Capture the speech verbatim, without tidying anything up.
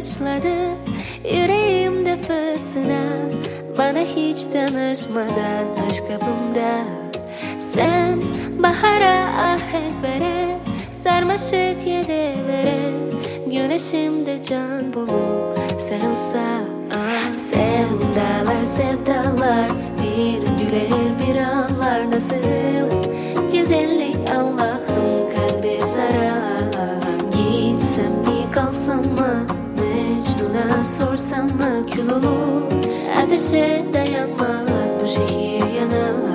başladı. Yüreğimde fırtına, bana hiç danışmadan aşk kapımda. Sen bahara ahenk vere, sarmaşık yedivere, güneşimde can bulup sarılsa. Ah, sevdalar sevdalar, bir güler bir ağlar. Nasıl güzellik Allah'ım, kalbe zarar. Gitsem mi kalsam mı, Mecnun'a sorsam mı, kül olur. Ateşe dayanmaz bu şehir yanar.